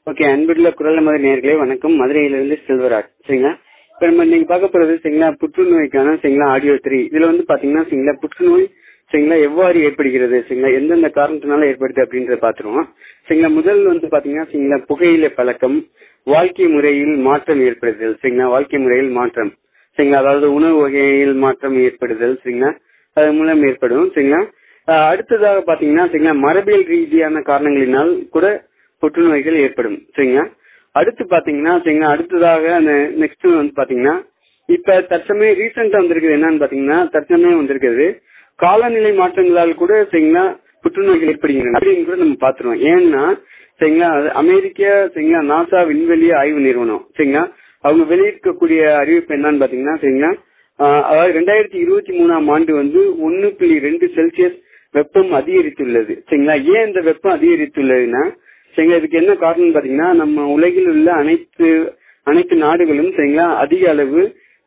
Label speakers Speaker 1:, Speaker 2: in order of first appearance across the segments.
Speaker 1: Okay, அன்புள்ள குரல் மதுரை நேயர்களே வணக்கம். மதுரையிலிருந்து செல்வராஜ். சரிங்களா, இப்ப நம்ம இன்னைக்கு பார்க்க போறது சரிங்களா புற்றுநோய்க்கான சரிங்களா ஆடியோ 3. இதுல வந்து பாத்தீங்கன்னா சரிங்களா புற்றுநோய் சரிங்களா எவ்வாறு ஏற்படுகிறது, சரிங்களா எந்தெந்த காரணத்தினால ஏற்படுது அப்படின்றத பாத்துருவோம். சரிங்களா, முதல் வந்து பாத்தீங்கன்னா சரிங்களா புகையிலை பழக்கம், வாழ்க்கை முறையில் மாற்றம் ஏற்படுதல். சரிங்களா, வாழ்க்கை முறையில் மாற்றம் சரிங்களா, அதாவது உணவு வகையில் மாற்றம் ஏற்படுதல் சரிங்களா, அது மூலம் ஏற்படும். சரிங்களா, அடுத்ததாக பாத்தீங்கன்னா சரிங்களா மரபியல் ரீதியான காரணங்களினால் கூட புற்றுநோய்கள் ஏற்படும். சரிங்களா, அடுத்து பாத்தீங்கன்னா சரிங்களா அடுத்ததாக அந்த நெக்ஸ்ட் வந்து பாத்தீங்கன்னா இப்ப தற்சமயம் ரீசெண்டா வந்திருக்குது என்னன்னு பாத்தீங்கன்னா தற்சமயம் வந்திருக்கிறது காலநிலை மாற்றங்களால் கூட சரிங்களா புற்றுநோய்கள் ஏற்படுகின்றன அப்படின்னு கூட நம்ம பாத்துருவோம். ஏன்னா சரிங்களா அமெரிக்க சரிங்களா நாசா விண்வெளி ஆய்வு நிறுவனம் சரிங்களா அவங்க வெளியிடக்கூடிய அறிவிப்பு என்னன்னு பாத்தீங்கன்னா சரிங்களா அதாவது 2023 ஆண்டு வந்து 1.2 செல்சியஸ் வெப்பம் அதிகரித்துள்ளது. சரிங்களா, ஏன் இந்த வெப்பம் அதிகரித்துள்ளதுன்னா சரிங்களா இதுக்கு என்ன காரணம் பாத்தீங்கன்னா நம்ம உலகில் உள்ள அனைத்து நாடுகளும் சரிங்களா அதிக அளவு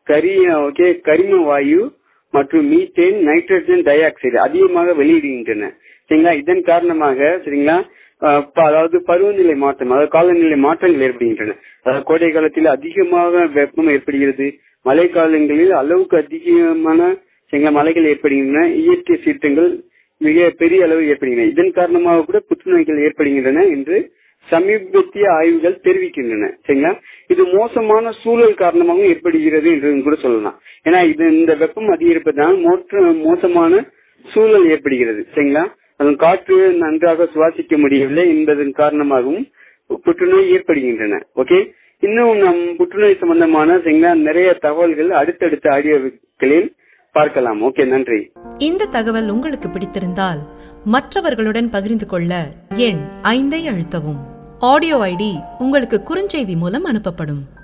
Speaker 1: கரிம வாயு மற்றும் மீத்தேன், நைட்ரஜன் டை ஆக்சைடு அதிகமாக வெளியிடுகின்றன. சரிங்களா, இதன் காரணமாக சரிங்களா அதாவது பருவநிலை மாற்றம், அதாவது காலநிலை மாற்றங்கள் ஏற்படுகின்றன. அதாவது கோடை காலத்தில் அதிகமாக வெப்பம் ஏற்படுகிறது, மழை காலங்களில் அளவுக்கு அதிகமான சரிங்களா மழைகள் ஏற்படுகின்றன, இயற்கை சீற்றங்கள் மிக பெரிய அளவு ஏற்படுகின்றன. இதன் காரணமாக கூட புற்றுநோய்கள் ஏற்படுகின்றன என்று சமீபத்திய ஆய்வுகள் தெரிவிக்கின்றன. சரிங்களா, இது மோசமான சூழல் காரணமாகவும் ஏற்படுகிறது என்று கூட சொல்லலாம். ஏன்னா இந்த வெப்பம் அதிகரிப்பதால் மோசமான சூழல் ஏற்படுகிறது. சரிங்களா, அதன் காற்று நன்றாக சுவாசிக்க முடியவில்லை என்பதன் காரணமாகவும் புற்றுநோய் ஏற்படுகின்றன. ஓகே, இன்னும் நம் புற்றுநோய் சம்பந்தமான சரிங்களா நிறைய தகவல்கள் அடுத்தடுத்த ஆடியோக்களில் பார்க்கலாம். ஓகே, நன்றி.
Speaker 2: இந்த தகவல் உங்களுக்கு பிடித்திருந்தால் மற்றவர்களுடன் பகிர்ந்து கொள்ள எண் 5 அழுத்தவும். ஆடியோ ஐடி உங்களுக்கு குறுஞ்செய்தி மூலம் அனுப்பப்படும்.